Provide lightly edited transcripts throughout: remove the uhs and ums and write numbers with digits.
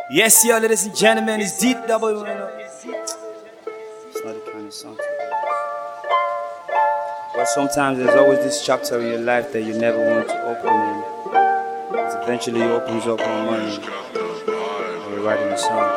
Yes, yo, ladies and gentlemen, it's DW. It's not the kind of song. But sometimes there's always this chapter in your life that you never want to open, and it eventually opens up one morning when we're writing a song.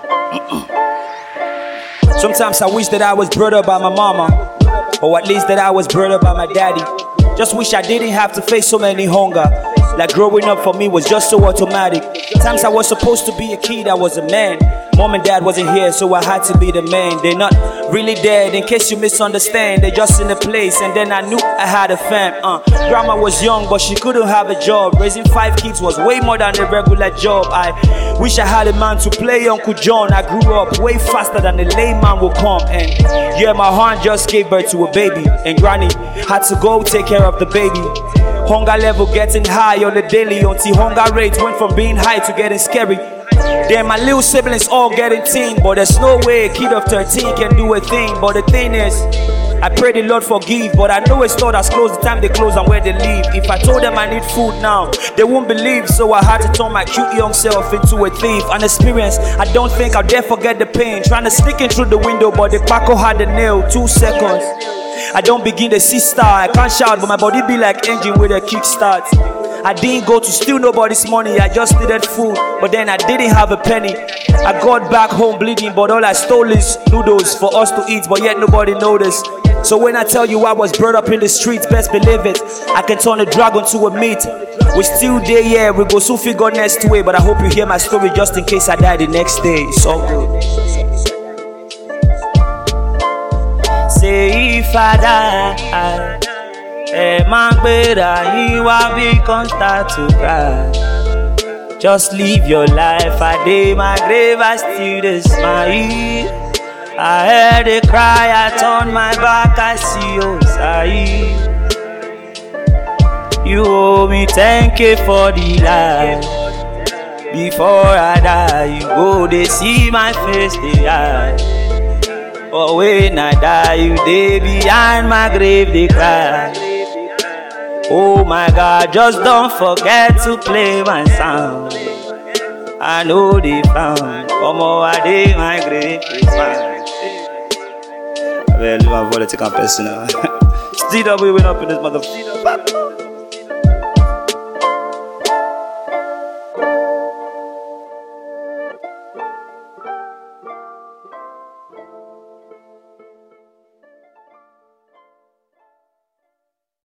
Sometimes I wish that I was brought up by my mama, or at least that I was brought up by my daddy. Just wish I didn't have to face so many hunger. Like growing up for me was just so automatic. Times I was supposed to be a kid, I was a man. Mom and dad wasn't here, so I had to be the man. They're not really dead, in case you misunderstand. They're just in a place, and then I knew I had a fam. Grandma was young, but she couldn't have a job. Raising 5 kids was way more than a regular job. I wish I had a man to play Uncle John. I grew up way faster than the layman would come. And yeah, my aunt just gave birth to a baby, and Granny had to go take care of the baby. Hunger level getting high on the daily, until hunger rates went from being high to getting scary. Then my little siblings all getting teen, but there's no way a kid of 13 can do a thing. But the thing is, I pray the Lord forgive, but I know it's not as close the time they close and where they leave. If I told them I need food now, they won't believe, so I had to turn my cute young self into a thief. An experience, I don't think I'll dare forget the pain. Trying to sneak in through the window, but the Paco had the nail. 2 seconds, I don't begin to see star. I can't shout, but my body be like engine with a kickstart. I didn't go to steal nobody's money, I just needed food, but then I didn't have a penny. I got back home bleeding, but all I stole is noodles for us to eat, but yet nobody noticed. So when I tell you I was brought up in the streets, best believe it, I can turn a dragon to a meat. We still there, yeah, we go soon figure next way, but I hope you hear my story just in case I die the next day. It's all good. Say if I die, man, better you will be constant to cry. Just live your life, I day my grave, I still the smile. I heard a cry, I turn my back, I see your side. You owe me 10K for the life. Before I die, you go, they see my face, they hide. But when I die, you dey behind my grave, they cry. Oh my God, just don't forget to play my sound. I know they found, come over day my grave is found. I better leave my voice, take on personal. Still we went up in this motherfucker.